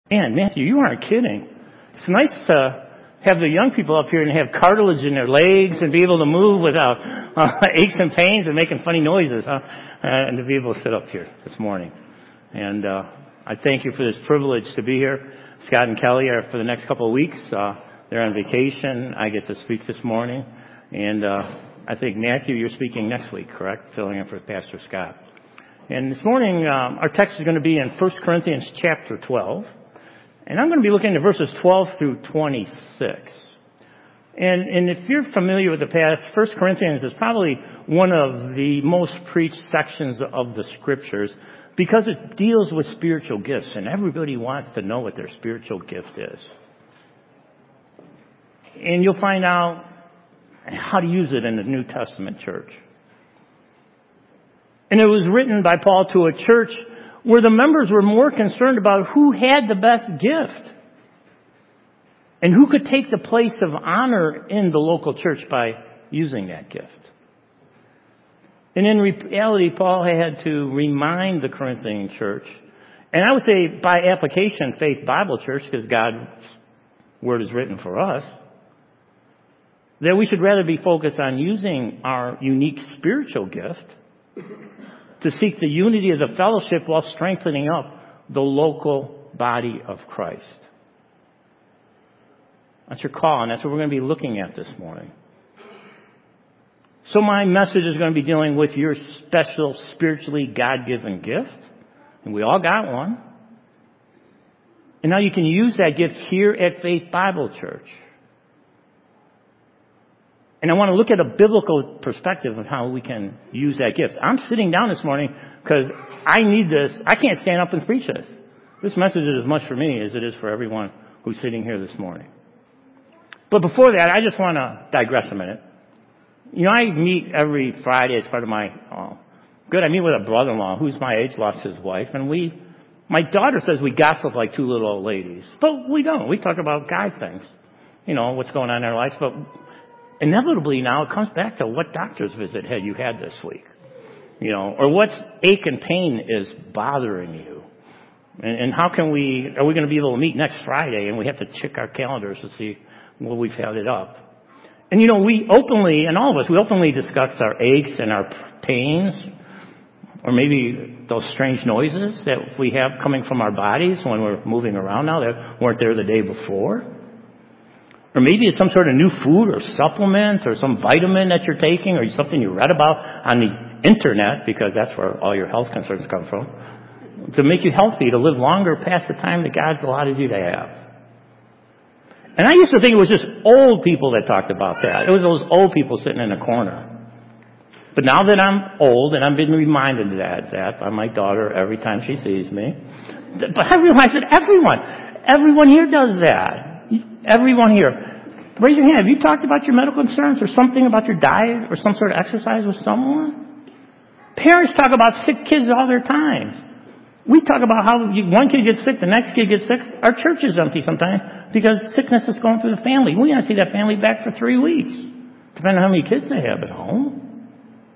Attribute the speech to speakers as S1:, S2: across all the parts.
S1: Man, Matthew, you aren't kidding. It's nice to have the young people up here and have cartilage in their legs and be able to move without aches and pains and making funny noises, huh? And to be able to sit up here this morning. And I thank you for this privilege to be here. Scott and Kelly are for the next couple of weeks. They're on vacation. I get to speak this morning. And I think, Matthew, you're speaking next week, correct? Filling in for Pastor Scott. And this morning, our text is going to be in 1 Corinthians chapter 12. And I'm going to be looking at verses 12 through 26. And if you're familiar with the past, 1 Corinthians is probably one of the most preached sections of the Scriptures because it deals with spiritual gifts, and everybody wants to know what their spiritual gift is. And you'll find out how to use it in the New Testament church. And it was written by Paul to a church where the members were more concerned about who had the best gift and who could take the place of honor in the local church by using that gift. And in reality, Paul had to remind the Corinthian church, and I would say by application, Faith Bible Church, because God's Word is written for us, that we should rather be focused on using our unique spiritual gift to seek the unity of the fellowship while strengthening up the local body of Christ. That's your call, and that's what we're going to be looking at this morning. So my message is going to be dealing with your special, spiritually God-given gift, and we all got one. And now you can use that gift here at Faith Bible Church. And I want to look at a biblical perspective of how we can use that gift. I'm sitting down this morning because I need this. I can't stand up and preach this. This message is as much for me as it is for everyone who's sitting here this morning. But before that, I just want to digress a minute. You know, I meet every Friday as part of my, I meet with a brother-in-law who's my age, lost his wife, and my daughter says we gossip like two little old ladies. But we don't. We talk about guy things. You know, what's going on in our lives. But inevitably now it comes back to what doctor's visit had you had this week. You know, or what ache and pain is bothering you. And how are we going to be able to meet next Friday and we have to check our calendars to see well, we've had it up. And you know, we openly discuss our aches and our pains, or maybe those strange noises that we have coming from our bodies when we're moving around now that weren't there the day before. Or maybe it's some sort of new food or supplement or some vitamin that you're taking or something you read about on the internet, because that's where all your health concerns come from, to make you healthy, to live longer past the time that God's allotted you to have. And I used to think it was just old people that talked about that. It was those old people sitting in a corner. But now that I'm old, and I've been reminded of that by my daughter every time she sees me, but I realize that everyone here does that. Everyone here. Raise your hand. Have you talked about your medical concerns or something about your diet or some sort of exercise with someone? Parents talk about sick kids all their time. We talk about how one kid gets sick, the next kid gets sick. Our church is empty sometimes because sickness is going through the family. We want to see that family back for 3 weeks, depending on how many kids they have at home.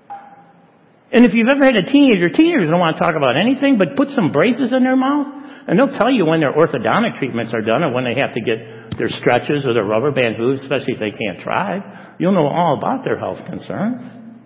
S1: And if you've ever had a teenagers don't want to talk about anything but put some braces in their mouth, and they'll tell you when their orthodontic treatments are done or when they have to get their stretches or their rubber band moves, especially if they can't drive. You'll know all about their health concerns.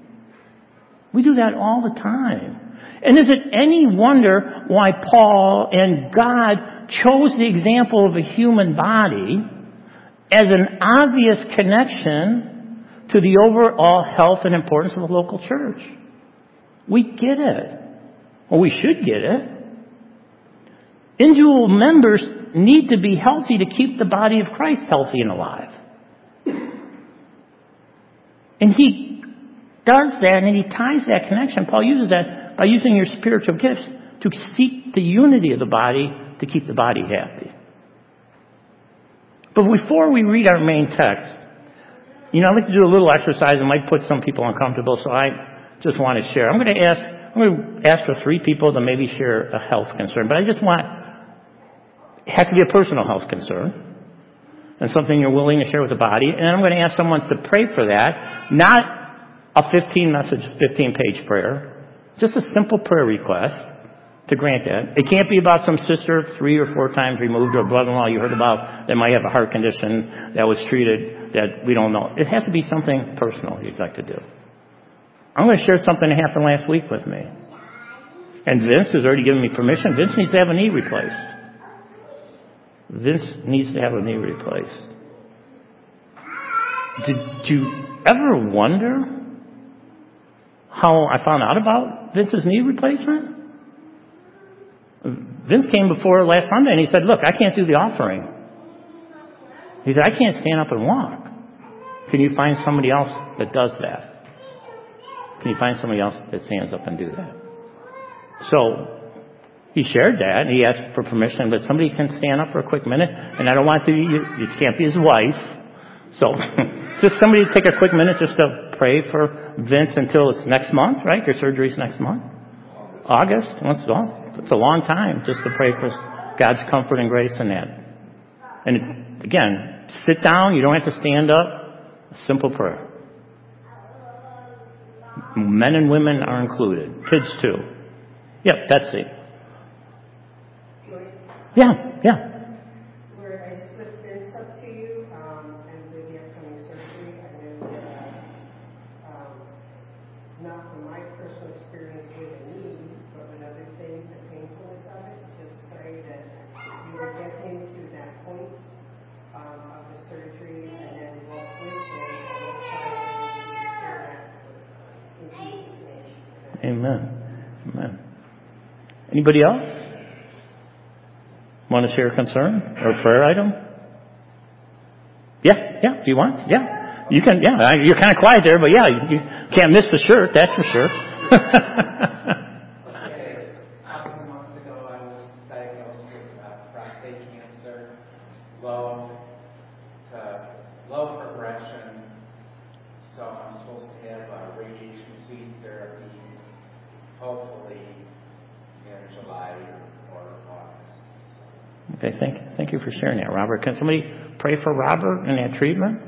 S1: We do that all the time. And is it any wonder why Paul and God chose the example of a human body as an obvious connection to the overall health and importance of the local church? We get it. Or we should get it. Individual members need to be healthy to keep the body of Christ healthy and alive. And he does that, and he ties that connection. Paul uses that by using your spiritual gifts to seek the unity of the body to keep the body happy. But before we read our main text, you know, I'd like to do a little exercise that might put some people uncomfortable, so I just want to share. I'm going to ask for 3 people to maybe share a health concern, but it has to be a personal health concern and something you're willing to share with the body. And I'm going to ask someone to pray for that, not a 15-page prayer, just a simple prayer request to grant that. It can't be about some sister 3 or 4 times removed or brother-in-law you heard about that might have a heart condition that was treated that we don't know. It has to be something personal you'd like to do. I'm going to share something that happened last week with me. And Vince has already given me permission. Vince needs to have a knee replaced. Vince needs to have a knee replaced. Did you ever wonder how I found out about Vince's knee replacement? Vince came before last Sunday and he said, look, I can't do the offering. He said, I can't stand up and walk. Can you find somebody else that does that? Can you find somebody else that stands up and do that? So he shared that and he asked for permission, but somebody can stand up for a quick minute, and I don't want to, you can't be his wife. So just somebody take a quick minute just to pray for Vince until it's next month, right? Your surgery's next month? August? It's a long time just to pray for God's comfort and grace in that. And again, sit down. You don't have to stand up. A simple prayer. Men and women are included. Kids too. Yep, that's it. Yeah.
S2: Lord, I just lift this up to you, and with the upcoming surgery. I know that, not from my personal experience with a knee, but with other things, the painfulness of it, just pray that you will get him to that point of the surgery and then walk with him and walk by him in Jesus' name.
S1: Amen. Anybody else? Want to share a concern or a prayer item? Yeah, if you want. Yeah. You can, yeah. You're kind of quiet there, but yeah, you can't miss the shirt, that's for sure.
S3: Okay, a couple months ago I was diagnosed with prostate cancer, low progression, so I'm supposed to have radiation therapy, hopefully in July or August.
S1: Okay, thank you for sharing that, Robert. Can somebody pray for Robert in that treatment?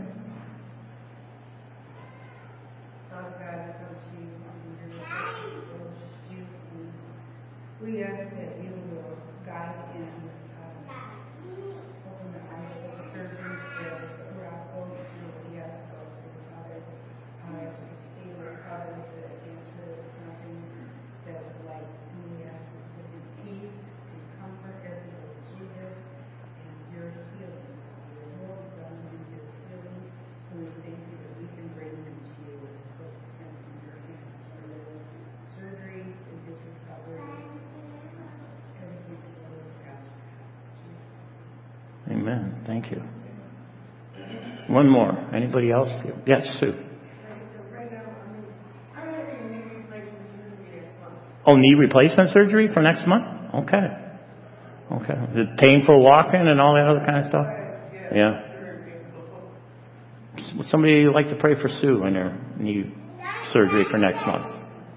S2: Father God, I come to you in your name. We ask that you will guide and open the eyes of the surgeons as Rob goes through what he has to go through. Father, as we see with others that cancer is nothing that like we ask for your peace and comfort everywhere through this and your healing. Your will be done in his healing. And we thank you that we can bring him to you and put him in your hands for your surgery and his recovery. Everything that goes God.
S1: Amen. Thank you. One more. Anybody else? Yes, Sue.
S2: Right now, I'm having knee replacement surgery next month.
S1: Oh, knee replacement surgery for next month? Okay. Is it painful walking and all that other kind of stuff? Yeah. Would somebody like to pray for Sue in her knee surgery for next month?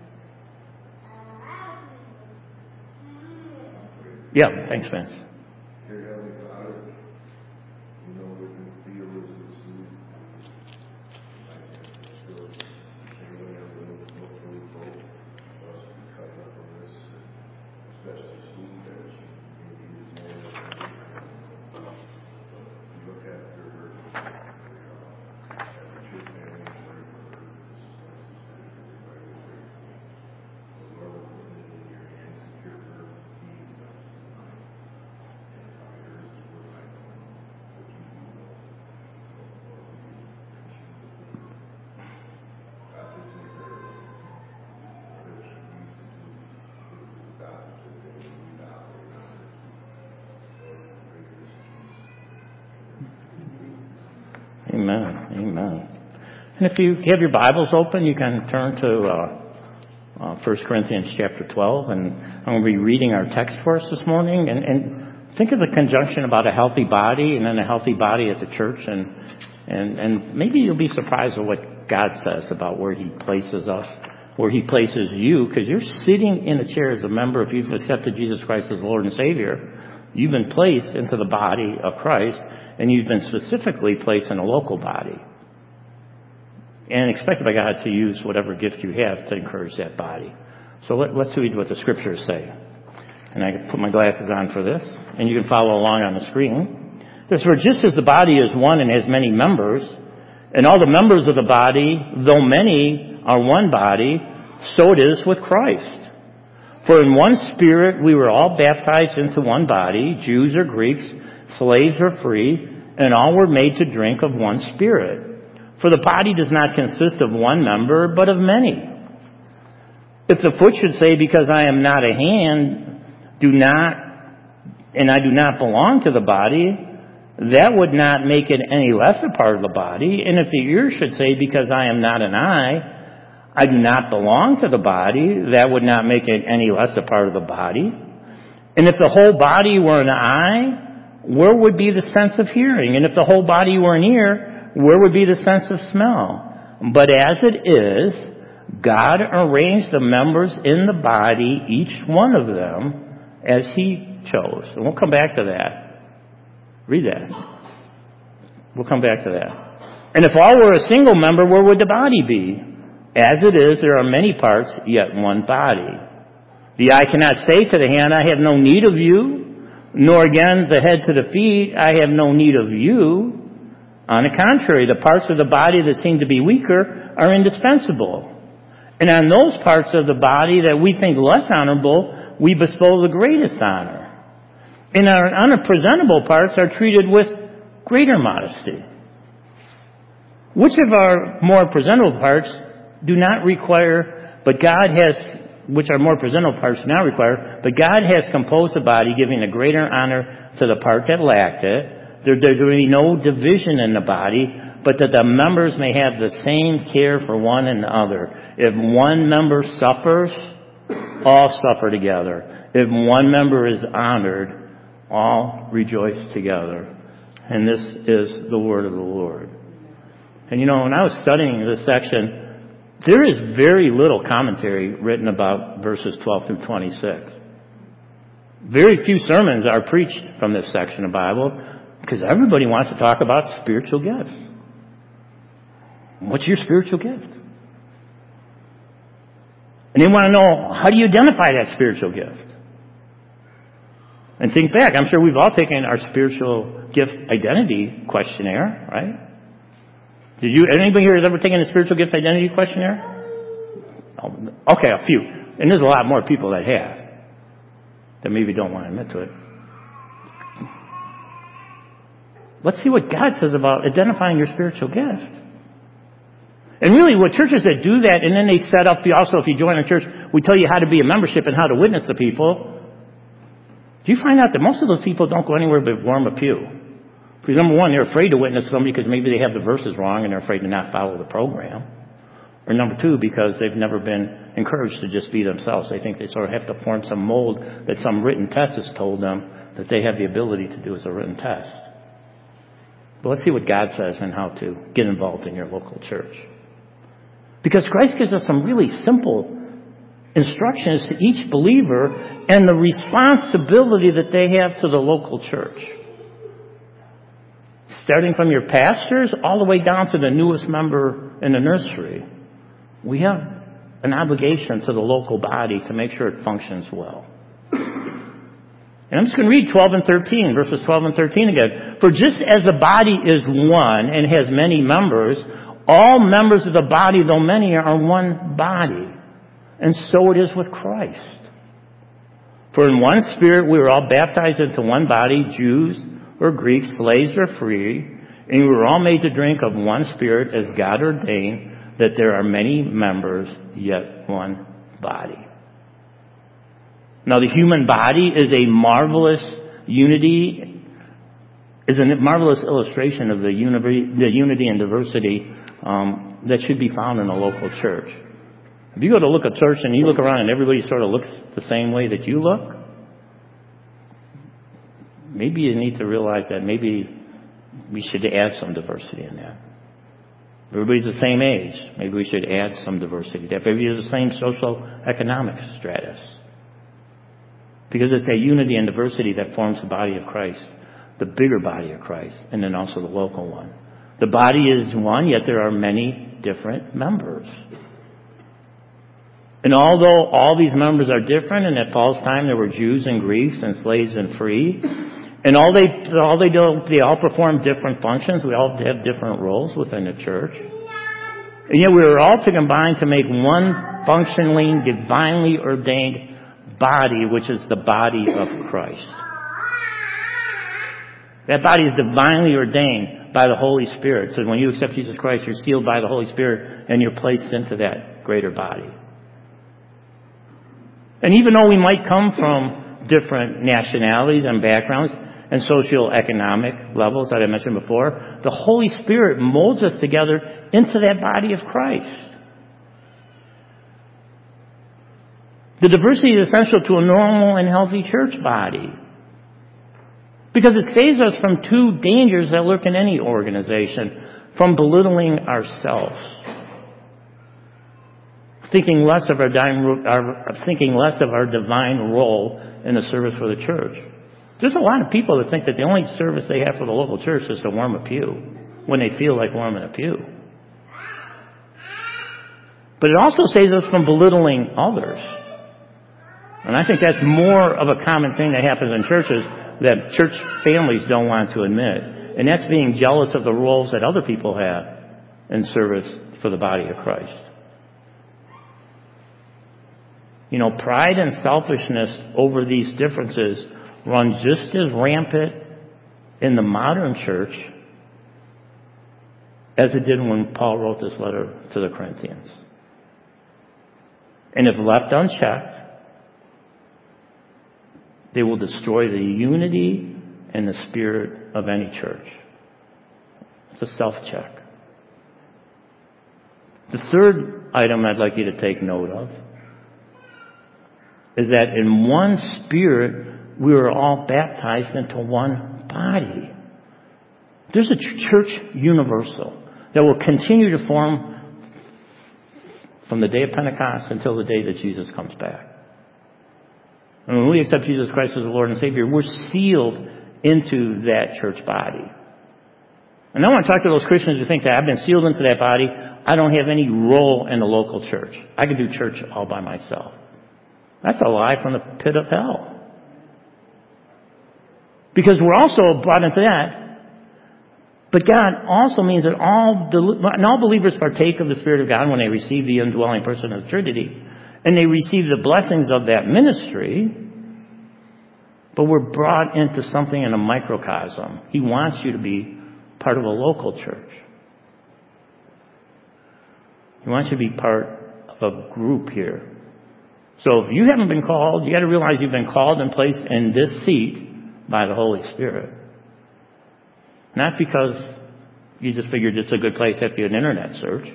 S1: Yeah, thanks, Vince.
S4: Dear Heavenly Father, we know we can feel this is Sue. I can feel it the same way I'm going to hopefully both of us be cut up on this, especially Sue, that she maybe is more than anything. We look after her, as a church family, pray for her, everybody was there. Lord, we're putting it in your hands to cure her.
S1: Amen. And if you have your Bibles open, you can turn to 1 Corinthians chapter 12, and I'm going to be reading our text for us this morning. And think of the conjunction about a healthy body and then a healthy body at the church, and maybe you'll be surprised at what God says about where He places us, where He places you, because you're sitting in a chair as a member. If you've accepted Jesus Christ as Lord and Savior, you've been placed into the body of Christ, and you've been specifically placed in a local body and expected by God to use whatever gift you have to encourage that body. So let's read what the scriptures say. And I can put my glasses on for this, and you can follow along on the screen. It says, for just as the body is one and has many members, and all the members of the body, though many, are one body, so it is with Christ. For in one Spirit we were all baptized into one body, Jews or Greeks, slaves or free, and all were made to drink of one Spirit. For the body does not consist of one member, but of many. If the foot should say, because I am not a hand, I do not belong to the body, that would not make it any less a part of the body. And if the ear should say, because I am not an eye, I do not belong to the body, that would not make it any less a part of the body. And if the whole body were an eye, where would be the sense of hearing? And if the whole body were an ear, where would be the sense of smell? But as it is, God arranged the members in the body, each one of them, as He chose. And we'll come back to that. Read that. We'll come back to that. And if all were a single member, where would the body be? As it is, there are many parts, yet one body. The eye cannot say to the hand, I have no need of you, nor again the head to the feet, I have no need of you. On the contrary, the parts of the body that seem to be weaker are indispensable. And on those parts of the body that we think less honorable, we bestow the greatest honor. And our unpresentable parts are treated with greater modesty. Which of our more presentable parts do not require, but God has, which our more presentable parts do not require, but God has composed the body, giving a greater honor to the part that lacked it. There will be no division in the body, but that the members may have the same care for one another. If one member suffers, all suffer together. If one member is honored, all rejoice together. And this is the word of the Lord. And you know, when I was studying this section, there is very little commentary written about verses 12 through 26. Very few sermons are preached from this section of the Bible because everybody wants to talk about spiritual gifts. What's your spiritual gift? And they want to know, how do you identify that spiritual gift? And think back, I'm sure we've all taken our spiritual gift identity questionnaire, right? Anybody here has ever taken a spiritual gift identity questionnaire? Okay, a few. And there's a lot more people that have. That maybe don't want to admit to it. Let's see what God says about identifying your spiritual gift. And really, what churches that do that, and then they set up, also if you join a church, we tell you how to be a membership and how to witness to people. Do you find out that most of those people don't go anywhere but warm a pew? Because number one, they're afraid to witness somebody because maybe they have the verses wrong and they're afraid to not follow the program. Or number two, because they've never been encouraged to just be themselves. They think they sort of have to form some mold that some written test has told them that they have the ability to do as a written test. But let's see what God says and how to get involved in your local church. Because Christ gives us some really simple instructions to each believer and the responsibility that they have to the local church. Starting from your pastors all the way down to the newest member in the nursery, we have an obligation to the local body to make sure it functions well. And I'm just going to read 12 and 13, verses 12 and 13 again. For just as the body is one and has many members, all members of the body, though many, are one body. And so it is with Christ. For in one Spirit we were all baptized into one body, Jews or Greeks, slaves or free, and we were all made to drink of one Spirit as God ordained, that there are many members, yet one body. Now the human body is a marvelous marvelous illustration of the unity and diversity that should be found in a local church. If you go to look at church and you look around and everybody sort of looks the same way that you look, maybe you need to realize that maybe we should add some diversity in that. Everybody's the same age. Maybe we should add some diversity. That maybe you're the same socio-economic stratus. Because it's that unity and diversity that forms the body of Christ, the bigger body of Christ, and then also the local one. The body is one, yet there are many different members. And although all these members are different, and at Paul's time there were Jews and Greeks and slaves and free, and they all perform different functions. We all have different roles within the church. And yet we were all to combine to make one functionally, divinely ordained body, which is the body of Christ. That body is divinely ordained by the Holy Spirit. So when you accept Jesus Christ, you're sealed by the Holy Spirit and you're placed into that greater body. And even though we might come from different nationalities and backgrounds and socioeconomic levels that I mentioned before, the Holy Spirit molds us together into that body of Christ. The diversity is essential to a normal and healthy church body, because it saves us from two dangers that lurk in any organization: from belittling ourselves, thinking less of our divine role in the service for the church. There's a lot of people that think that the only service they have for the local church is to warm a pew when they feel like warming a pew. But it also saves us from belittling others. And I think that's more of a common thing that happens in churches that church families don't want to admit. And that's being jealous of the roles that other people have in service for the body of Christ. You know, pride and selfishness over these differences run just as rampant in the modern church as it did when Paul wrote this letter to the Corinthians. And if left unchecked, they will destroy the unity and the spirit of any church. It's a self-check. The third item I'd like you to take note of is that in one Spirit we were all baptized into one body. There's a church universal that will continue to form from the day of Pentecost until the day that Jesus comes back. And when we accept Jesus Christ as the Lord and Savior, we're sealed into that church body. And I want to talk to those Christians who think that I've been sealed into that body, I don't have any role in the local church. I can do church all by myself. That's a lie from the pit of hell. Because we're also brought into that. But God also means that all believers partake of the Spirit of God when they receive the indwelling person of the Trinity. And they receive the blessings of that ministry. But we're brought into something in a microcosm. He wants you to be part of a local church. He wants you to be part of a group here. So if you haven't been called, you got to realize you've been called and placed in this seat by the Holy Spirit. Not because you just figured it's a good place after an internet search.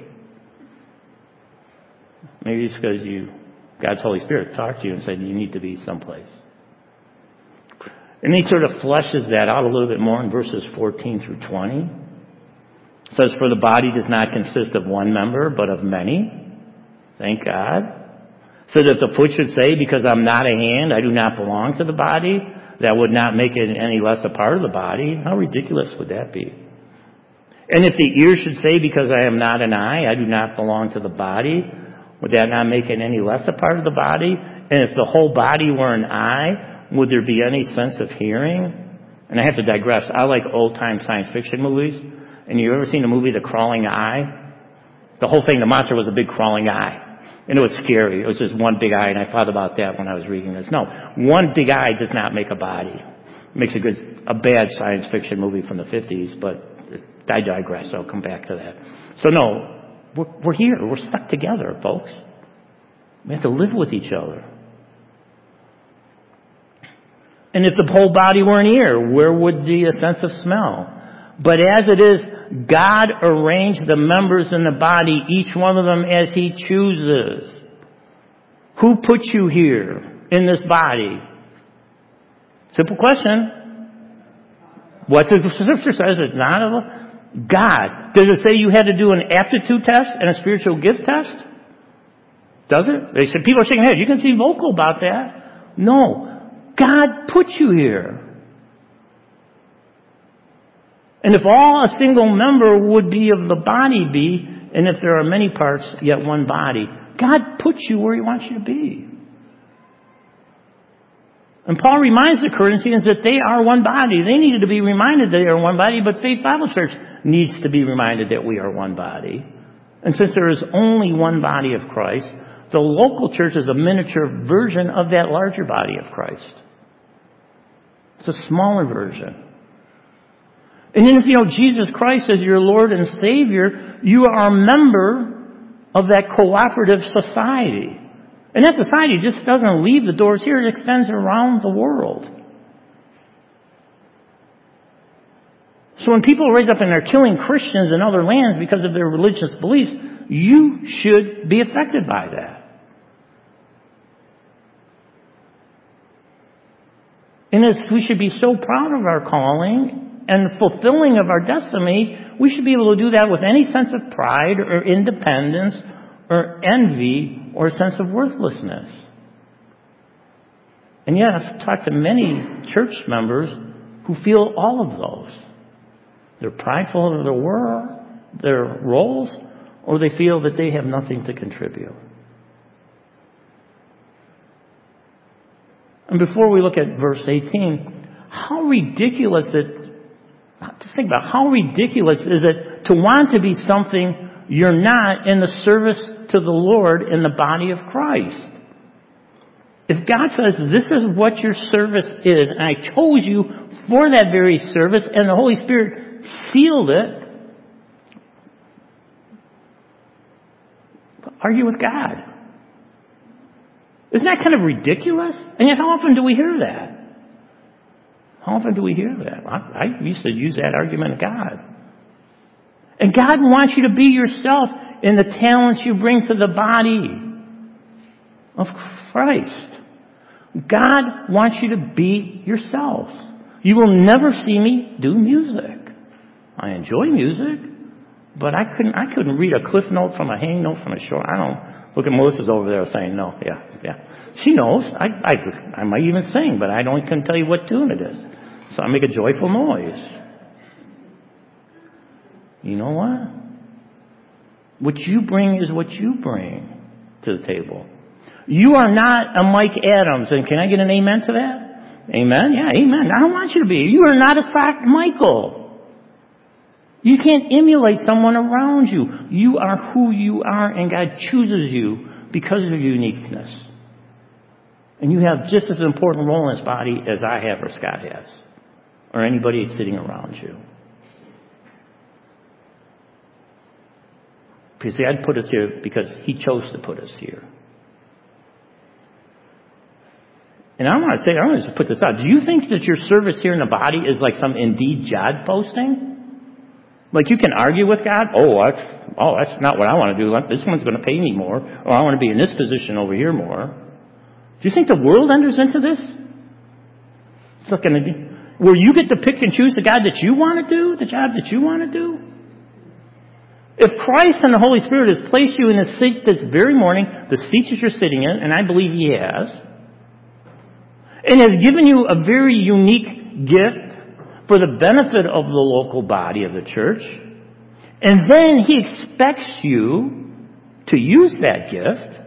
S1: Maybe it's because God's Holy Spirit talked to you and said you need to be someplace. And he sort of fleshes that out a little bit more in verses 14 through 20. It says, "For the body does not consist of one member, but of many." Thank God. So that the foot should say, "Because I'm not a hand, I do not belong to the body," that would not make it any less a part of the body. How ridiculous would that be? And if the ear should say, "Because I am not an eye, I do not belong to the body," would that not make it any less a part of the body? And if the whole body were an eye, would there be any sense of hearing? And I have to digress. I like old-time science fiction movies. And you ever seen the movie The Crawling Eye? The whole thing, the monster was a big crawling eye. And it was scary. It was just one big eye, and I thought about that when I was reading this. No, one big eye does not make a body. It makes a bad science fiction movie from the 50s, but I digress. I'll come back to that. So no, we're here. We're stuck together, folks. We have to live with each other. And if the whole body were an ear, where would be a sense of smell? But as it is, God arranged the members in the body, each one of them as He chooses. Who put you here in this body? Simple question. What the Scripture says is not of God. Does it say you had to do an aptitude test and a spiritual gift test? Does it? They said people are shaking their head. You can be vocal about that. No. God put you here. And if all a single member would be of the body be, and if there are many parts, yet one body, God puts you where He wants you to be. And Paul reminds the Corinthians that they are one body. They needed to be reminded that they are one body, but Faith Bible Church needs to be reminded that we are one body. And since there is only one body of Christ, the local church is a miniature version of that larger body of Christ. It's a smaller version. And then if you know Jesus Christ as your Lord and Savior, you are a member of that cooperative society. And that society just doesn't leave the doors here, it extends around the world. So when people rise up and they're killing Christians in other lands because of their religious beliefs, you should be affected by that. And as we should be so proud of our calling and fulfilling of our destiny, we should be able to do that with any sense of pride or independence or envy or a sense of worthlessness. And yet I've talked to many church members who feel all of those. They're prideful of their roles, or they feel that they have nothing to contribute. And before we look at verse 18, how ridiculous is it to want to be something you're not in the service to the Lord in the body of Christ? If God says this is what your service is, and I chose you for that very service, and the Holy Spirit sealed it, argue with God. Isn't that kind of ridiculous? And yet how often do we hear that? How often do we hear that? I used to use that argument of God. And God wants you to be yourself in the talents you bring to the body of Christ. God wants you to be yourself. You will never see me do music. I enjoy music, but I couldn't read a cliff note from a hang note from a shore. I don't. Look at Melissa's over there saying no. Yeah. She knows. I might even sing, but I couldn't tell you what tune it is. So I make a joyful noise. You know what? What you bring is what you bring to the table. You are not a Mike Adams, and can I get an amen to that? Amen? Yeah, amen. I don't want you to be. You are not a Sock Michael. You can't emulate someone around you. You are who you are, and God chooses you because of your uniqueness. And you have just as important role in His body as I have or Scott has, or anybody sitting around you. Because God put us here because He chose to put us here. And I want to just put this out. Do you think that your service here in the body is like some Indeed job posting? Like you can argue with God? That's not what I want to do. This one's going to pay me more. Or I want to be in this position over here more. Do you think the world enters into this? It's not going to be where you get to pick and choose the God that you want to do, the job that you want to do. If Christ and the Holy Spirit has placed you in the seat this very morning, the seat that you're sitting in, and I believe He has, and has given you a very unique gift for the benefit of the local body of the church, and then He expects you to use that gift,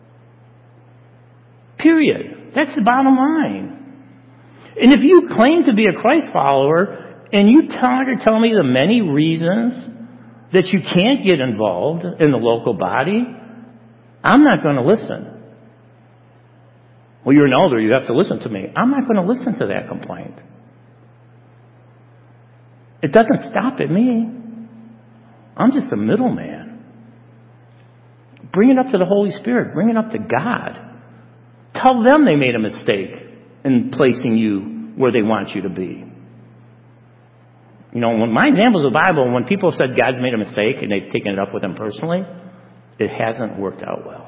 S1: period. That's the bottom line. And if you claim to be a Christ follower, and you tell me the many reasons that you can't get involved in the local body, I'm not going to listen. Well, you're an elder, you have to listen to me. I'm not going to listen to that complaint. It doesn't stop at me. I'm just a middleman. Bring it up to the Holy Spirit. Bring it up to God. Tell them they made a mistake in placing you where they want you to be. You know, when my examples of the Bible, when people have said God's made a mistake and they've taken it up with Him personally, it hasn't worked out well.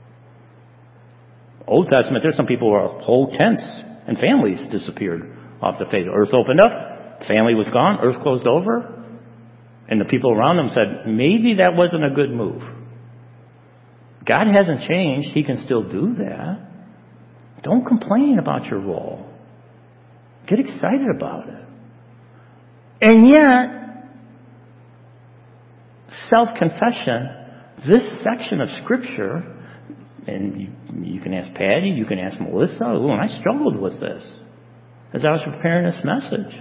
S1: Old Testament, there's some people where whole tents and families disappeared off the face. Earth opened up, family was gone, earth closed over, and the people around them said, maybe that wasn't a good move. God hasn't changed. He can still do that. Don't complain about your role. Get excited about it. And yet, self-confession, this section of Scripture And you can ask Patty, you can ask Melissa. Ooh, and I struggled with this as I was preparing this message.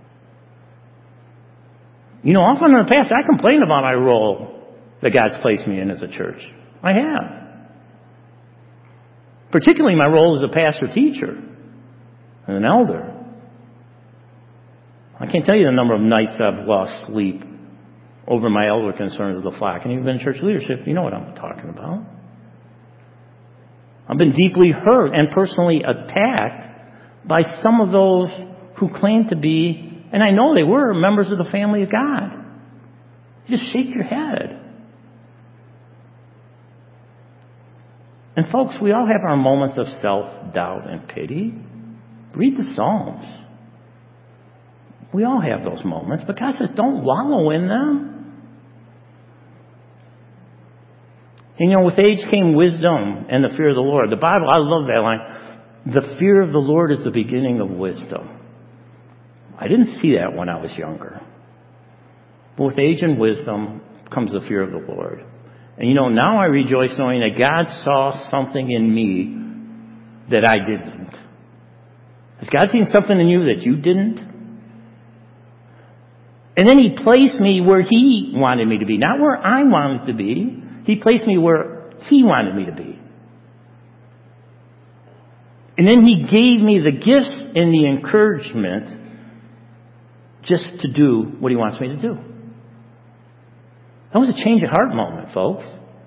S1: You know, often in the past, I complained about my role that God's placed me in as a church. I have. Particularly my role as a pastor-teacher and an elder. I can't tell you the number of nights I've lost sleep over my elder concerns of the flock. And you've been in church leadership, you know what I'm talking about. I've been deeply hurt and personally attacked by some of those who claim to be, and I know they were, members of the family of God. You just shake your head. And folks, we all have our moments of self-doubt and pity. Read the Psalms. We all have those moments, but God says don't wallow in them. And you know, with age came wisdom and the fear of the Lord. The Bible, I love that line. The fear of the Lord is the beginning of wisdom. I didn't see that when I was younger. But with age and wisdom comes the fear of the Lord. And you know, now I rejoice knowing that God saw something in me that I didn't. Has God seen something in you that you didn't? And then He placed me where He wanted me to be. Not where I wanted to be. He placed me where He wanted me to be. And then He gave me the gifts and the encouragement just to do what He wants me to do. That was a change of heart moment, folks.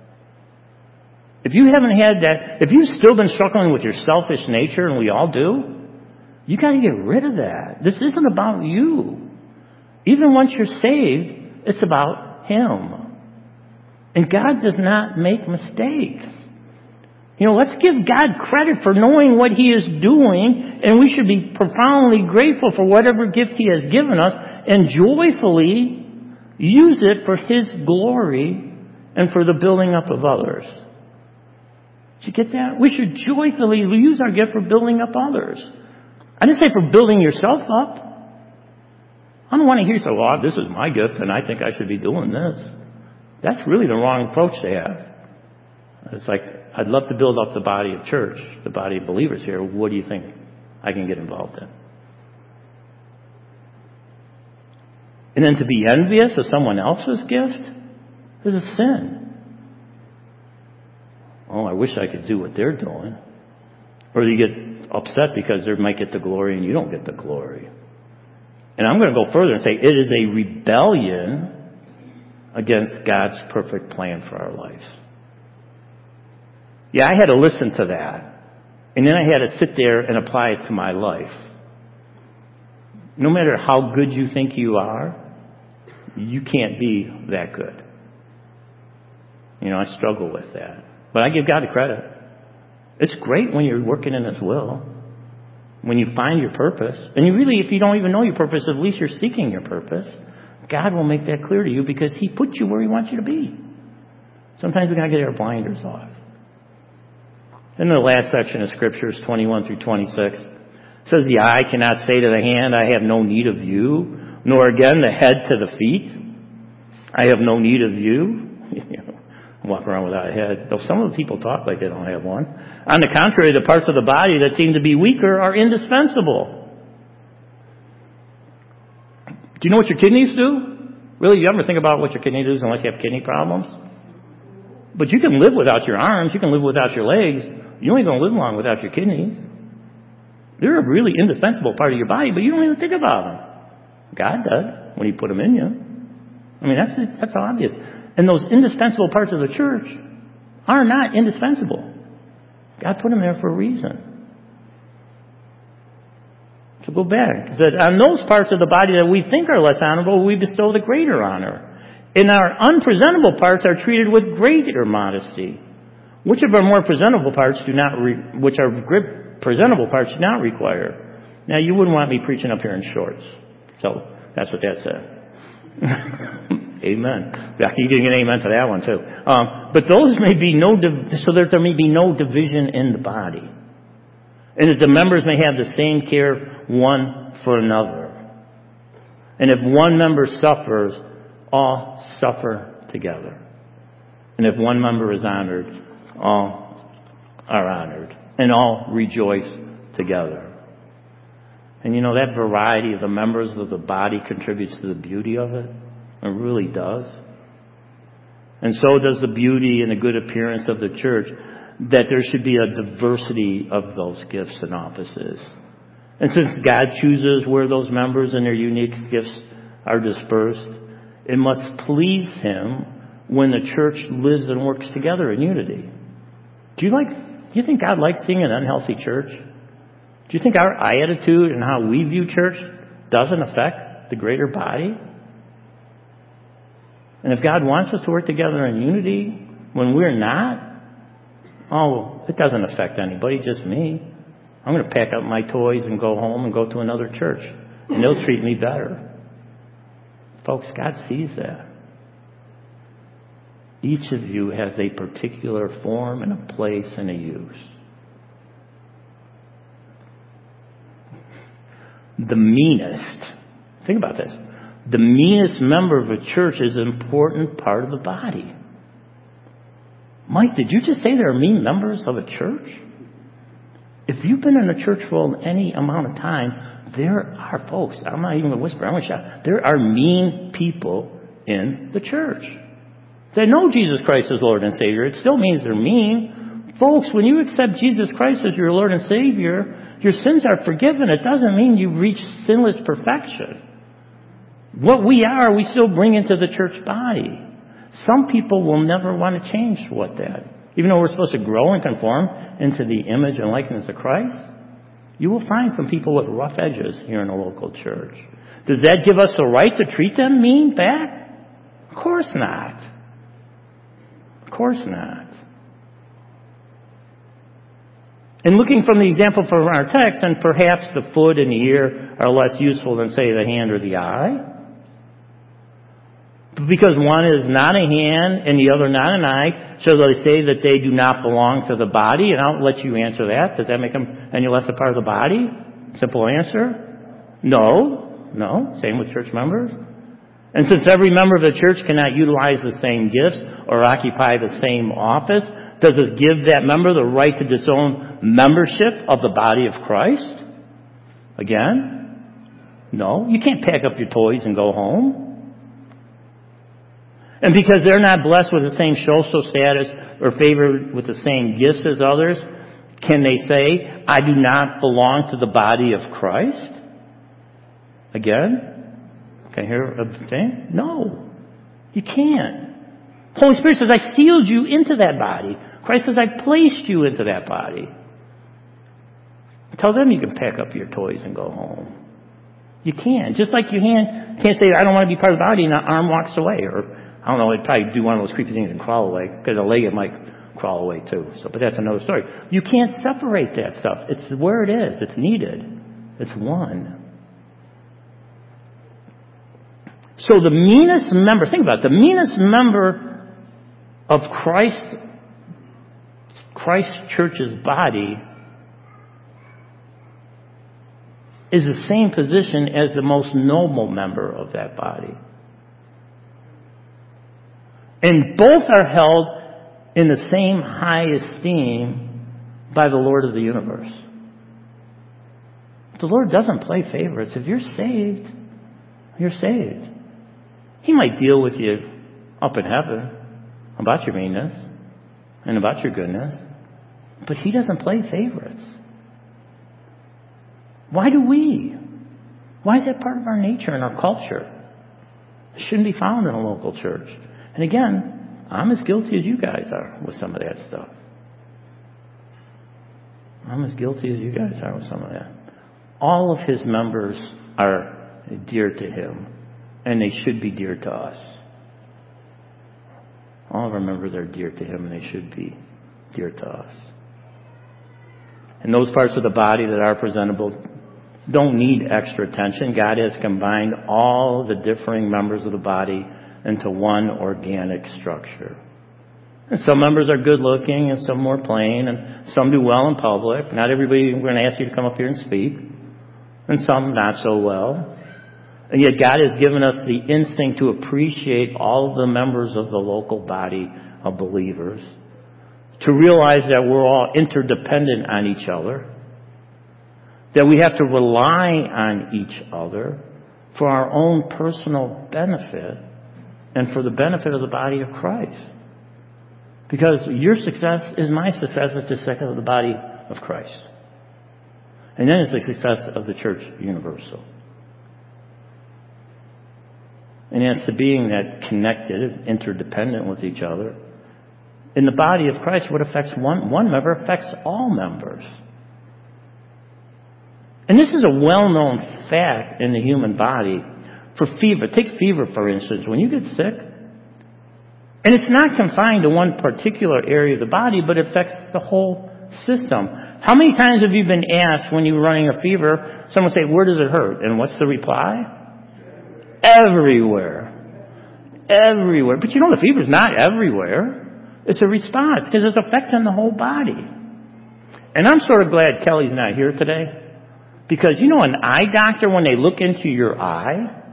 S1: If you haven't had that, if you've still been struggling with your selfish nature, and we all do, you got to get rid of that. This isn't about you. Even once you're saved, it's about Him. And God does not make mistakes. You know, let's give God credit for knowing what He is doing, and we should be profoundly grateful for whatever gift He has given us and joyfully use it for His glory and for the building up of others. Did you get that? We should joyfully use our gift for building up others. I didn't say for building yourself up. I don't want to hear you say, well, this is my gift and I think I should be doing this. That's really the wrong approach to have. It's like, I'd love to build up the body of church, the body of believers here. What do you think I can get involved in? And then to be envious of someone else's gift is a sin. Oh, I wish I could do what they're doing. Or you get upset because they might get the glory and you don't get the glory. And I'm going to go further and say it is a rebellion against God's perfect plan for our lives. Yeah, I had to listen to that. And then I had to sit there and apply it to my life. No matter how good you think you are, you can't be that good. You know, I struggle with that. But I give God the credit. It's great when you're working in His will. When you find your purpose. And you really, if you don't even know your purpose, at least you're seeking your purpose. God will make that clear to you because He put you where He wants you to be. Sometimes we got to get our blinders off. In the last section of Scriptures, 21 through 26, it says, the eye cannot say to the hand, I have no need of you, nor again the head to the feet, I have no need of you. Walk around without a head. Though some of the people talk like they don't have one. On the contrary, the parts of the body that seem to be weaker are indispensable. Do you know what your kidneys do? Really, you ever think about what your kidney does unless you have kidney problems? But you can live without your arms. You can live without your legs. You ain't going to live long without your kidneys. They're a really indispensable part of your body, but you don't even think about them. God does when He put them in you. I mean, that's obvious. And those indispensable parts of the church are not indispensable. God put them there for a reason. So go back. It said, on those parts of the body that we think are less honorable, we bestow the greater honor. And our unpresentable parts are treated with greater modesty. Which of our more presentable parts do not require? Now, you wouldn't want me preaching up here in shorts. So that's what that said. Amen. You can get an amen to that one too. But those may be so that there may be no division in the body. And that the members may have the same care one for another. And if one member suffers, all suffer together. And if one member is honored, all are honored and all rejoice together. And you know, that variety of the members of the body contributes to the beauty of it. It really does. And so does the beauty and the good appearance of the church, that there should be a diversity of those gifts and offices. And since God chooses where those members and their unique gifts are dispersed, it must please Him when the church lives and works together in unity. Do you think God likes seeing an unhealthy church? Do you think our attitude and how we view church doesn't affect the greater body? And if God wants us to work together in unity when we're not, it doesn't affect anybody, just me. I'm going to pack up my toys and go home and go to another church, and they'll treat me better. Folks, God sees that. Each of you has a particular form and a place and a use. The meanest, think about this, the meanest member of a church is an important part of the body. Mike, did you just say there are mean members of a church? If you've been in a church for any amount of time, there are folks, I'm not even going to whisper, I'm going to shout, there are mean people in the church. They know Jesus Christ as Lord and Savior. It still means they're mean. Folks, when you accept Jesus Christ as your Lord and Savior, your sins are forgiven. It doesn't mean you reach sinless perfection. What we are, we still bring into the church body. Some people will never want to change what that. Even though we're supposed to grow and conform into the image and likeness of Christ, you will find some people with rough edges here in a local church. Does that give us the right to treat them mean back? Of course not. Of course not. And looking from the example from our text, and perhaps the foot and the ear are less useful than, say, the hand or the eye. Because one is not a hand and the other not an eye, so they say that they do not belong to the body. And I'll let you answer that. Does that make them any less a part of the body? Simple answer. No. Same with church members. And since every member of the church cannot utilize the same gifts or occupy the same office, does it give that member the right to disown membership of the body of Christ? Again, no. You can't pack up your toys and go home. And because they're not blessed with the same social status or favored with the same gifts as others, can they say, I do not belong to the body of Christ? Again, can I hear a thing? No, you can't. Holy Spirit says, I sealed you into that body. Christ says, I placed you into that body. Tell them you can pack up your toys and go home. You can. Just like you can't say, I don't want to be part of the body, and the arm walks away. Or, I don't know, it'd probably do one of those creepy things and crawl away, because a leg might crawl away too. But that's another story. You can't separate that stuff. It's where it is. It's needed. It's one. So the meanest member, think about it, the meanest member of Christ Church's body is the same position as the most noble member of that body. And both are held in the same high esteem by the Lord of the universe. The Lord doesn't play favorites. If you're saved, you're saved. He might deal with you up in heaven about your meanness and about your goodness, but He doesn't play favorites. Why do we? Why is that part of our nature and our culture? It shouldn't be found in a local church. And again, I'm as guilty as you guys are with some of that stuff. I'm as guilty as you guys are with some of that. All of His members are dear to Him, and they should be dear to us. All of our members are dear to Him, and they should be dear to us. And those parts of the body that are presentable don't need extra attention. God has combined all the differing members of the body into one organic structure. And some members are good looking and some more plain, and some do well in public. Not everybody, we're going to ask you to come up here and speak. And some not so well. And yet God has given us the instinct to appreciate all of the members of the local body of believers, to realize that we're all interdependent on each other, that we have to rely on each other for our own personal benefit and for the benefit of the body of Christ. Because your success is my success, it's the success of the body of Christ. And then it's the success of the church universal. And as to being that connected, interdependent with each other, in the body of Christ, what affects one member affects all members. And this is a well-known fact in the human body. For fever, take fever for instance. When you get sick, and it's not confined to one particular area of the body, but it affects the whole system. How many times have you been asked when you're running a fever, someone say, where does it hurt? And what's the reply? Everywhere. Everywhere. But you know the fever's not everywhere. It's a response because it's affecting the whole body. And I'm sort of glad Kelly's not here today. Because you know an eye doctor, when they look into your eye,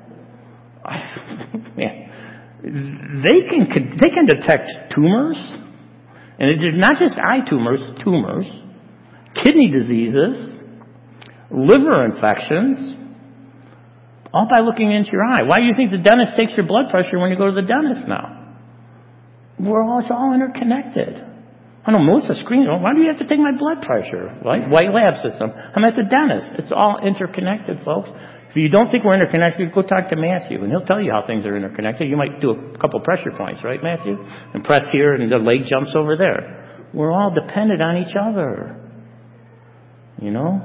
S1: man, they can detect tumors. And it's not just eye tumors, kidney diseases, liver infections, all by looking into your eye. Why do you think the dentist takes your blood pressure when you go to the dentist now? It's all interconnected. I know Melissa screams, why do you have to take my blood pressure? Right? White lab system. I'm at the dentist. It's all interconnected, folks. If you don't think we're interconnected, go talk to Matthew, and he'll tell you how things are interconnected. You might do a couple pressure points, right, Matthew? And press here, and the leg jumps over there. We're all dependent on each other. You know?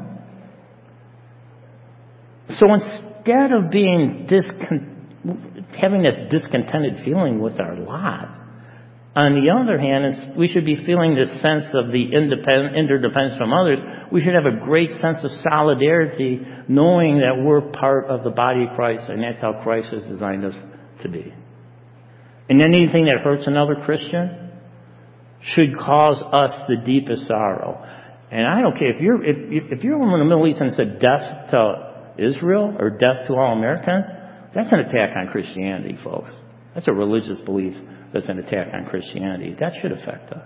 S1: So instead of being having this discontented feeling with our lot, on the other hand, we should be feeling this sense of the interdependence from others. We should have a great sense of solidarity, knowing that we're part of the body of Christ, and that's how Christ has designed us to be. And anything that hurts another Christian should cause us the deepest sorrow. And I don't care if you're in the Middle East and said death to Israel or death to all Americans, that's an attack on Christianity, folks. That's a religious belief. That's an attack on Christianity. That should affect us.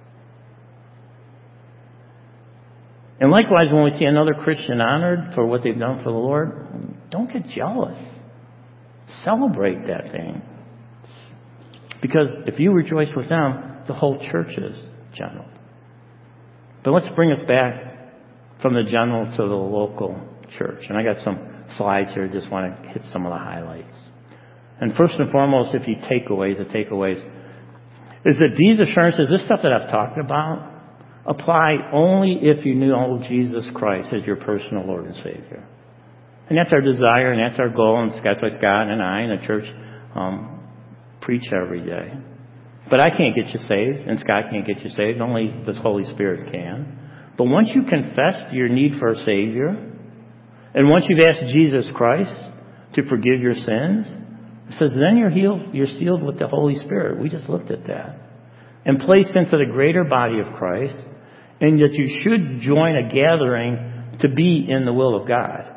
S1: And likewise, when we see another Christian honored for what they've done for the Lord, don't get jealous. Celebrate that thing. Because if you rejoice with them, the whole church is general. But let's bring us back from the general to the local church. And I got some slides here. I just want to hit some of the highlights. And first and foremost, the takeaways is that these assurances, this stuff that I've talked about, apply only if you know Jesus Christ as your personal Lord and Savior. And that's our desire, and that's our goal, and that's why Scott and I and the church preach every day. But I can't get you saved, and Scott can't get you saved. Only the Holy Spirit can. But once you confess your need for a Savior, and once you've asked Jesus Christ to forgive your sins, it says, then you're sealed with the Holy Spirit. We just looked at that. And placed into the greater body of Christ, and that you should join a gathering to be in the will of God.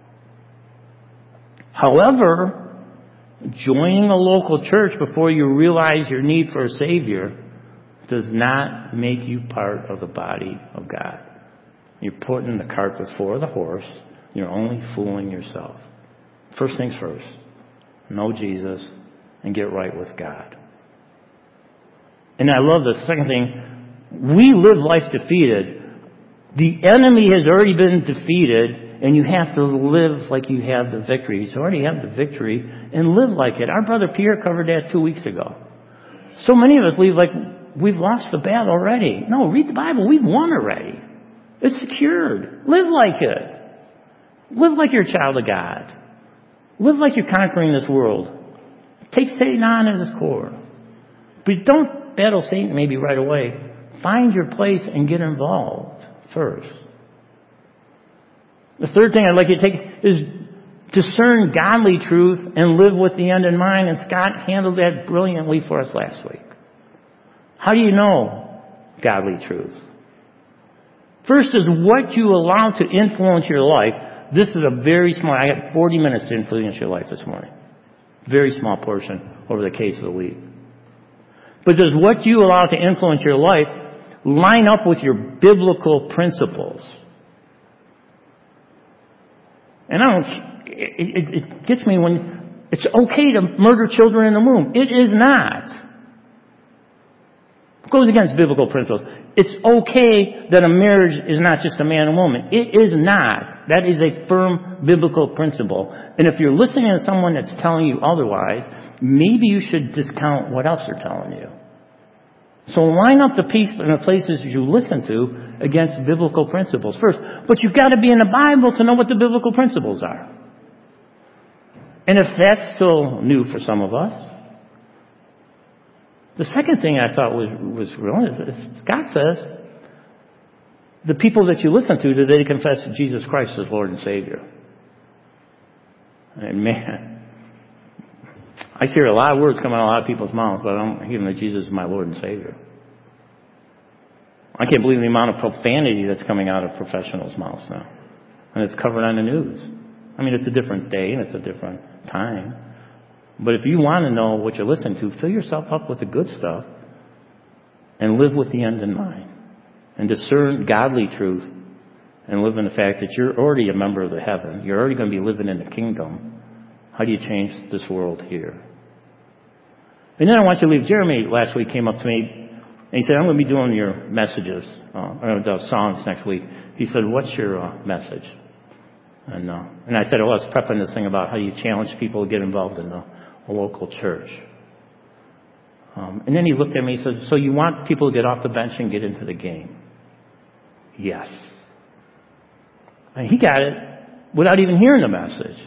S1: However, joining a local church before you realize your need for a Savior does not make you part of the body of God. You're putting the cart before the horse. You're only fooling yourself. First things first. Know Jesus and get right with God. And I love the second thing. We live life defeated. The enemy has already been defeated, and you have to live like you have the victory. You already have the victory, and live like it. Our brother Pierre covered that 2 weeks ago. So many of us live like we've lost the battle already. No, read the Bible. We've won already. It's secured. Live like it. Live like you're a child of God. Live like you're conquering this world. Take Satan on at his core. But don't battle Satan maybe right away. Find your place and get involved first. The third thing I'd like you to take is discern godly truth and live with the end in mind. And Scott handled that brilliantly for us last week. How do you know godly truth? First is what you allow to influence your life. This is a very small, I got 40 minutes to influence your life this morning. Very small portion over the case of the week. But does what you allow to influence your life line up with your biblical principles. And it gets me when it's okay to murder children in the womb. It is not. It goes against biblical principles. It's okay that a marriage is not just a man and woman. It is not. That is a firm biblical principle. And if you're listening to someone that's telling you otherwise, maybe you should discount what else they're telling you. So line up the places you listen to against biblical principles first. But you've got to be in the Bible to know what the biblical principles are. And if that's still new for some of us, the second thing I thought was real is Scott says, the people that you listen to, do they confess Jesus Christ as Lord and Savior? And man, I hear a lot of words come out of a lot of people's mouths, but I don't hear them that Jesus is my Lord and Savior. I can't believe the amount of profanity that's coming out of professionals' mouths now. And it's covered on the news. I mean, it's a different day and it's a different time. But if you want to know what you're listening to, fill yourself up with the good stuff and live with the end in mind. And discern godly truth and live in the fact that you're already a member of the heaven. You're already going to be living in the kingdom. How do you change this world here? And then I want you to leave. Jeremy last week came up to me and he said, I'm going to be doing your messages, the songs next week. He said, what's your message? And I said, well, I was prepping this thing about how you challenge people to get involved in a local church. And then he looked at me and said, so you want people to get off the bench and get into the game? Yes. And he got it without even hearing the message.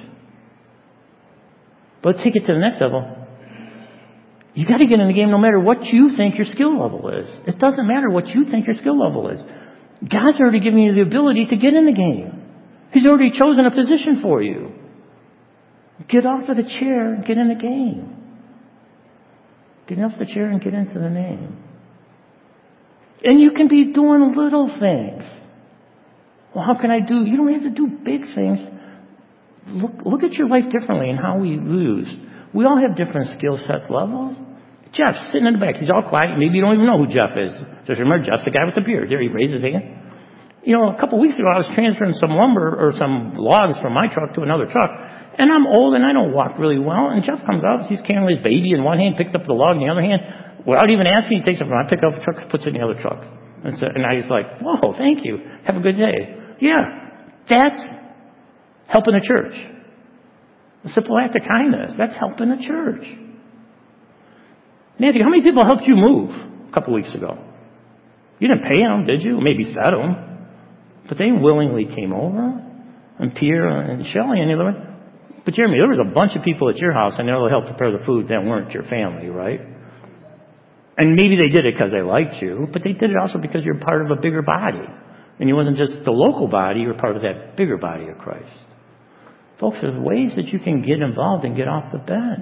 S1: But take it to the next level. You got to get in the game no matter what you think your skill level is. It doesn't matter what you think your skill level is. God's already given you the ability to get in the game. He's already chosen a position for you. Get off of the chair and get in the game. Get off the chair and get into the name. And you can be doing little things. Well, how can I do? You don't have to do big things. Look at your life differently and how we lose. We all have different skill set levels. Jeff's sitting in the back. He's all quiet. Maybe you don't even know who Jeff is. Just remember, Jeff's the guy with the beard. There, he raised his hand. You know, a couple weeks ago, I was transferring some lumber or some logs from my truck to another truck. And I'm old and I don't walk really well. And Jeff comes out. He's carrying his baby in one hand, picks up the log in the other hand. Without even asking, he takes it from I pick up the truck, puts it in the other truck. And I was like, whoa, thank you. Have a good day. Yeah, that's helping the church. A simple act of kindness. That's helping the church. Nancy, how many people helped you move a couple weeks ago? You didn't pay them, did you? Maybe fed them. But they willingly came over. And Pierre and Shelley and the other. But Jeremy, there was a bunch of people at your house and they all helped prepare the food that weren't your family, right? And maybe they did it because they liked you, but they did it also because you're part of a bigger body. And you wasn't just the local body, you're part of that bigger body of Christ. Folks, there's ways that you can get involved and get off the bench.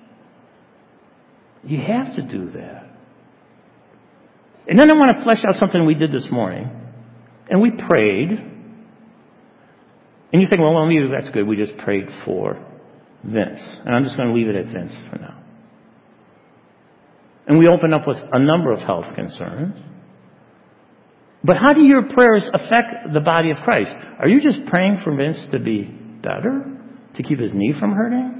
S1: You have to do that. And then I want to flesh out something we did this morning. And we prayed. And you think, well, maybe that's good. We just prayed for Vince. And I'm just going to leave it at Vince for now. And we opened up with a number of health concerns. But how do your prayers affect the body of Christ? Are you just praying for Vince to be better? To keep his knee from hurting?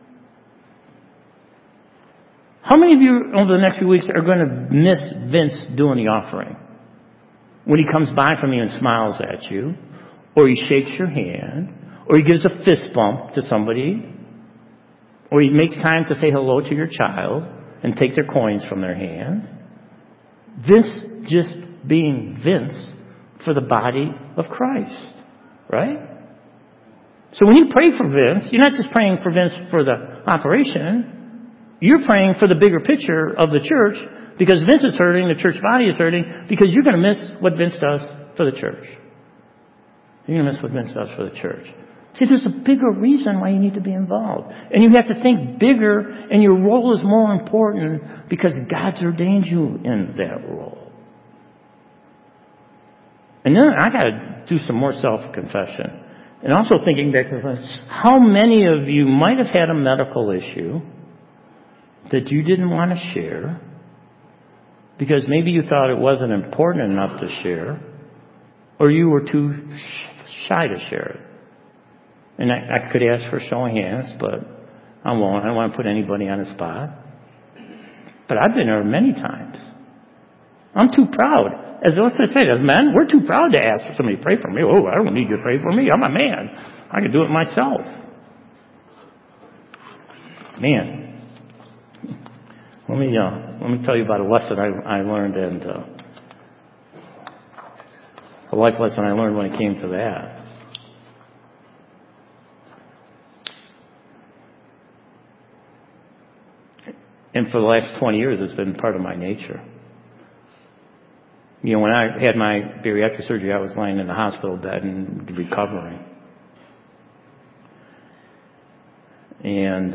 S1: How many of you over the next few weeks are going to miss Vince doing the offering? When he comes by from you and smiles at you, or he shakes your hand, or he gives a fist bump to somebody, or he makes time to say hello to your child and take their coins from their hands. Vince just being Vince for the body of Christ, right? So when you pray for Vince, you're not just praying for Vince for the operation. You're praying for the bigger picture of the church because Vince is hurting, the church body is hurting, because you're going to miss what Vince does for the church. You're going to miss what Vince does for the church. See, there's a bigger reason why you need to be involved. And you have to think bigger, and your role is more important because God's ordained you in that role. And then I got to do some more self-confession. And also thinking back to how many of you might have had a medical issue that you didn't want to share, because maybe you thought it wasn't important enough to share, or you were too shy to share it. And I could ask for show of hands, but I won't. I don't want to put anybody on the spot. But I've been there many times. I'm too proud. As I say, as men, we're too proud to ask for somebody to pray for me. Oh, I don't need you to pray for me. I'm a man. I can do it myself. Man, let me tell you about a lesson I learned, and a life lesson I learned when it came to that. And for the last 20 years, it's been part of my nature. You know, when I had my bariatric surgery, I was lying in the hospital bed and recovering. And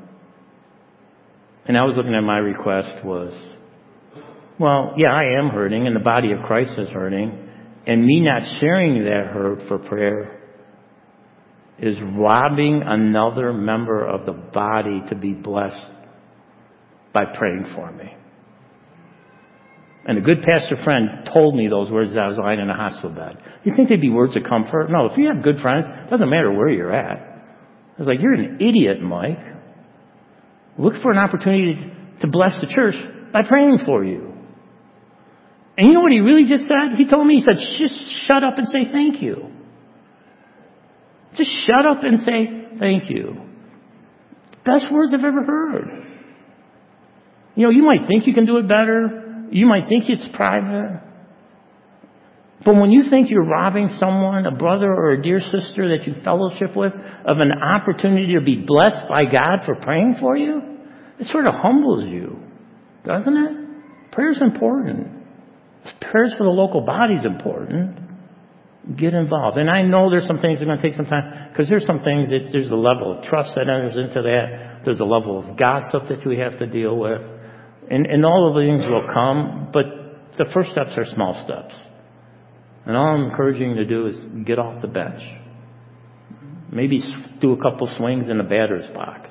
S1: I was looking at my request was, well, yeah, I am hurting, and the body of Christ is hurting, and me not sharing that hurt for prayer is robbing another member of the body to be blessed by praying for me. And a good pastor friend told me those words as I was lying in a hospital bed. You think they'd be words of comfort? No, if you have good friends, it doesn't matter where you're at. I was like, you're an idiot, Mike. Look for an opportunity to bless the church by praying for you. And you know what he really just said? He told me, he said, just shut up and say thank you. Just shut up and say thank you. Best words I've ever heard. You know, you might think you can do it better. You might think it's private. But when you think you're robbing someone, a brother or a dear sister that you fellowship with, of an opportunity to be blessed by God for praying for you, it sort of humbles you, doesn't it? Prayer's important. Prayers for the local body is important. Get involved. And I know there's some things that are going to take some time, because there's some things that there's a level of trust that enters into that. There's a level of gossip that we have to deal with. And all of the things will come, but the first steps are small steps. And all I'm encouraging you to do is get off the bench. Maybe do a couple swings in the batter's box.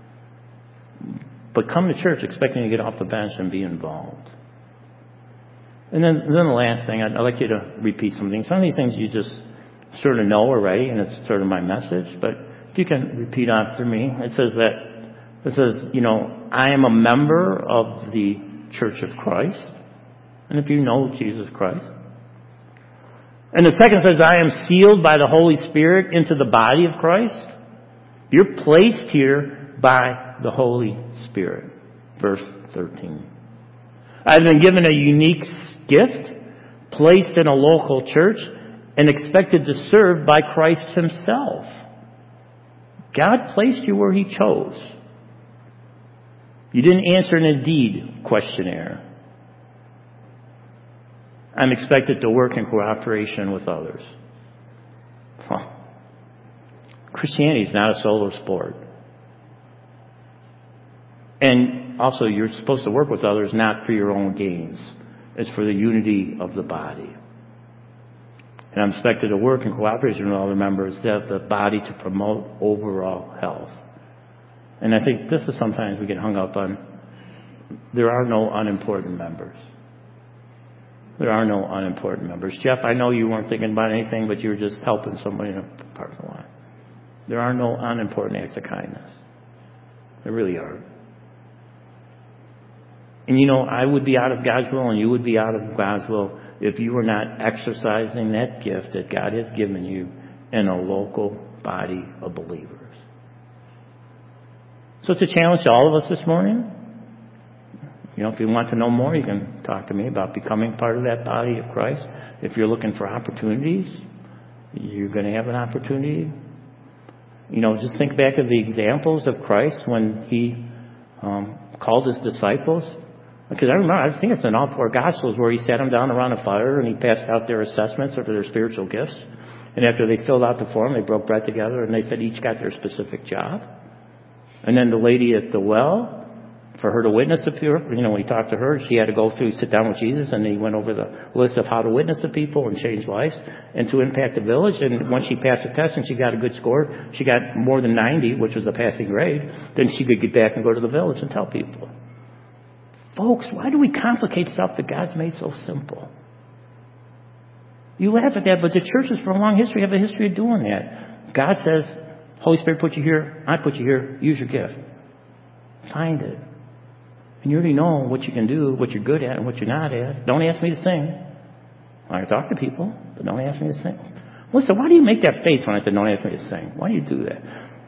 S1: But come to church expecting to get off the bench and be involved. And then the last thing, I'd like you to repeat some things. Some of these things you just sort of know already, and it's sort of my message. But if you can repeat after me, it says, you know, I am a member of the Church of Christ. And if you know Jesus Christ. And the second says, I am sealed by the Holy Spirit into the body of Christ. You're placed here by the Holy Spirit. Verse 13. I've been given a unique gift, placed in a local church, and expected to serve by Christ Himself. God placed you where He chose. You didn't answer an Indeed questionnaire. I'm expected to work in cooperation with others. Christianity is not a solo sport. And also, you're supposed to work with others not for your own gains. It's for the unity of the body. And I'm expected to work in cooperation with other members of the body to promote overall health. And I think this is sometimes we get hung up on. There are no unimportant members. There are no unimportant members. Jeff, I know you weren't thinking about anything, but you were just helping somebody in a parking lot. There are no unimportant acts of kindness. There really are. And you know, I would be out of God's will and you would be out of God's will if you were not exercising that gift that God has given you in a local body of believers. So it's a challenge to all of us this morning. You know, if you want to know more, you can talk to me about becoming part of that body of Christ. If you're looking for opportunities, you're going to have an opportunity. You know, just think back of the examples of Christ when He called His disciples. Because I remember, I think it's in all four Gospels where He sat them down around a fire and He passed out their assessments of their spiritual gifts. And after they filled out the form, they broke bread together and they said each got their specific job. And then the lady at the well, for her to witness to people, you know, when He talked to her, she had to go through, sit down with Jesus, and He went over the list of how to witness to people and change lives and to impact the village. And once she passed the test and she got a good score, she got more than 90, which was a passing grade, then she could get back and go to the village and tell people. Folks, why do we complicate stuff that God's made so simple? You laugh at that, but the churches for a long history have a history of doing that. God says, Holy Spirit put you here, I put you here, use your gift. Find it. And you already know what you can do, what you're good at, and what you're not at. Don't ask me to sing. I can talk to people, but don't ask me to sing. Listen, why do you make that face when I said don't ask me to sing? Why do you do that?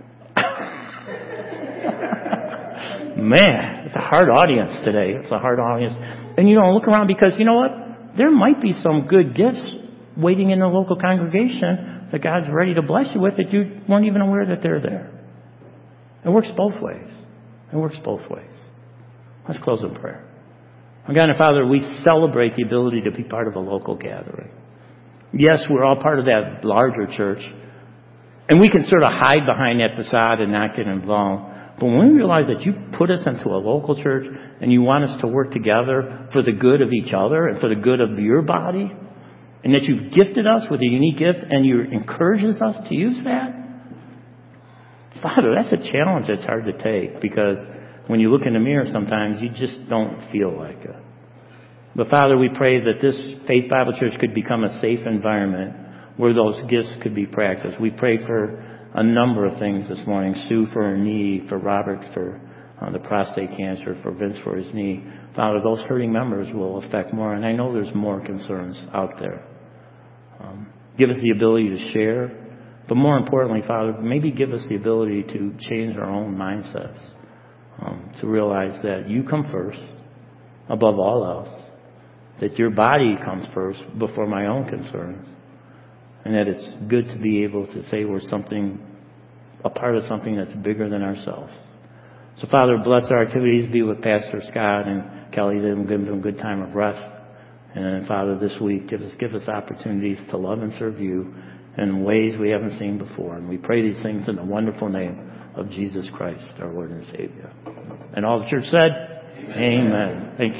S1: Man, it's a hard audience today. It's a hard audience. And you don't look around because, you know what? There might be some good gifts waiting in the local congregation that God's ready to bless you with that you weren't even aware that they're there. It works both ways. It works both ways. Let's close in prayer. God and Father, we celebrate the ability to be part of a local gathering. Yes, we're all part of that larger church. And we can sort of hide behind that facade and not get involved. But when we realize that you put us into a local church and you want us to work together for the good of each other and for the good of your body, and that you've gifted us with a unique gift and you encourages us to use that, Father, that's a challenge that's hard to take because when you look in the mirror sometimes you just don't feel like it. But Father, we pray that this Faith Bible Church could become a safe environment where those gifts could be practiced. We pray for a number of things this morning. Sue for her knee, for Robert for the prostate cancer, for Vince for his knee. Father, those hurting members will affect more, and I know there's more concerns out there. Give us the ability to share, but more importantly, Father, maybe give us the ability to change our own mindsets, to realize that you come first, above all else, that your body comes first before my own concerns, and that it's good to be able to say we're a part of something that's bigger than ourselves. So, Father, bless our activities. Be with Pastor Scott and Kelly. Give them a good time of rest. And then, Father, this week, give us opportunities to love and serve you in ways we haven't seen before. And we pray these things in the wonderful name of Jesus Christ, our Lord and Savior. And all the church said, Amen. Thank you.